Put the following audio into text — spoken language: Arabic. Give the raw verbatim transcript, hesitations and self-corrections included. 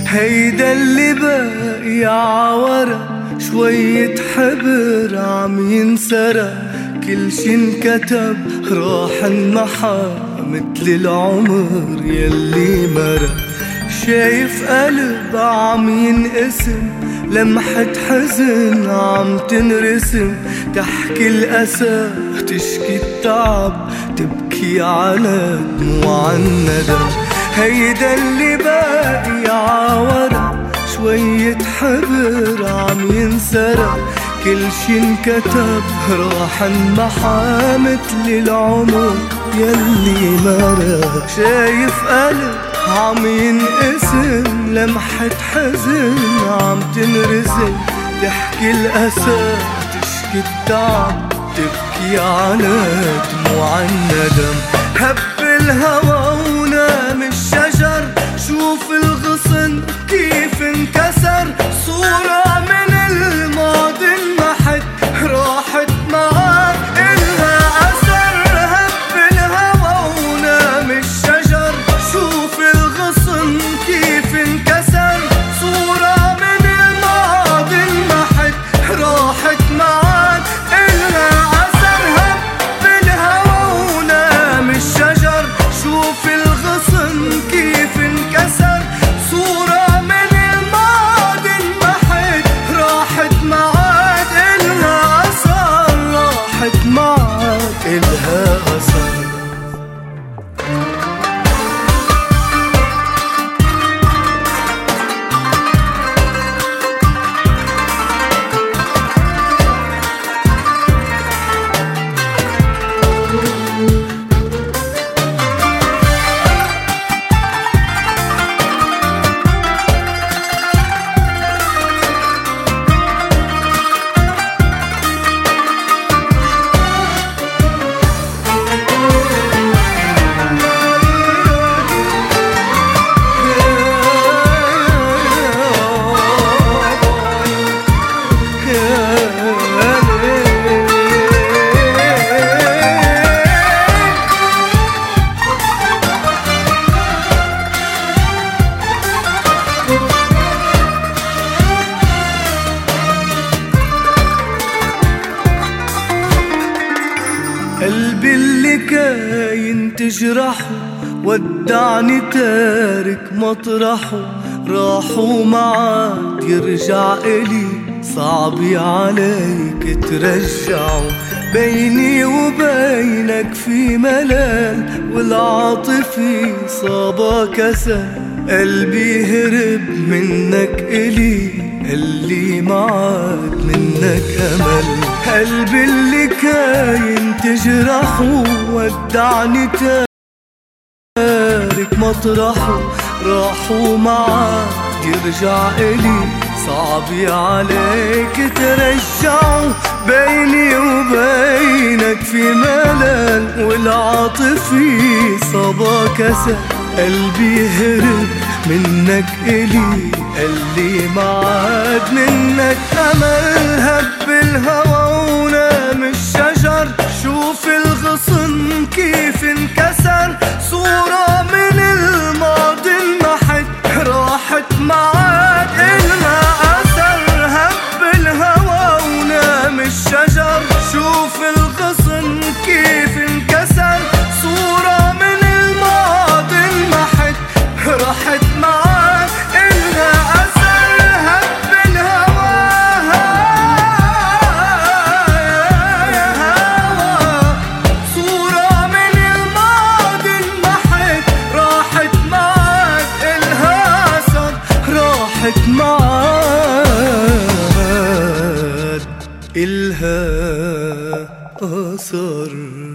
هيدا اللي باقي عورا، شوية حبر عم ينسرى، كل شي انكتب راح انمحى متل العمر يلي مرى. شايف قلب عم ينقسم، لمحة حزن عم تنرسم، تحكي الأسى تشكي التعب، تبكي على دموع الندم. هيدا اللي باقي عورا، شوية حبر عم ينسرى، كل شي انكتب راح انمحى متل العمر يلي مرى. شايف قلب عم ينقسم، لمحة حزن عم تنرسم، تحكي الأسى تشكي التعب، تبكي على دموع الندم. هب الهوى ونام الشجر، شوف الغصن كيف انكسر، صورة من الماضي انمحت راحت معاك إلها أثر. هب الهوى ونام الشجر، شوف الغصن كيف انكسر، صورة من الماضي انمحت راحت معاك إلها أثر. هب الهوى ونام الشجر، شوف الغصن كيف انكسر، صورة من الماضي انمحت راحت معاك إلها أثر، راحت معاك إلها أثر. قلبي اللي كاين تجرحه، ودعني تارك مطرحه، راحوا معاد يرجع إلي، صعب عليك ترجعه. بيني وبينك في ملل، والعاطفي صابا كسل، قلبي هرب منك إلي، اللي معاد منك أمل. قلبي اللي كاين تجرحه، ودعني تارك مطرحه، راحوا معاد يرجع إلي، صعب عليك ترجعه. بيني وبينك في ملل، والعاطفي صبا كسل، قلبي هرب منك إلي، اللي معاد منك أمل. هب الهوى ونام الشجر، شوف الغصن كيف انكسر، صورة من الماضي انمحت راحت معاد إلها أثر. هب الهوى ونام الشجر، شوف الغصن كيف انكسر، صورة من الماضي انمحت راحت معاد إلها أثر. هب الهوى يا هوى، صورة من الماضي انمحت راحت معاد إلها أثر، راحت معاد إلها أثر.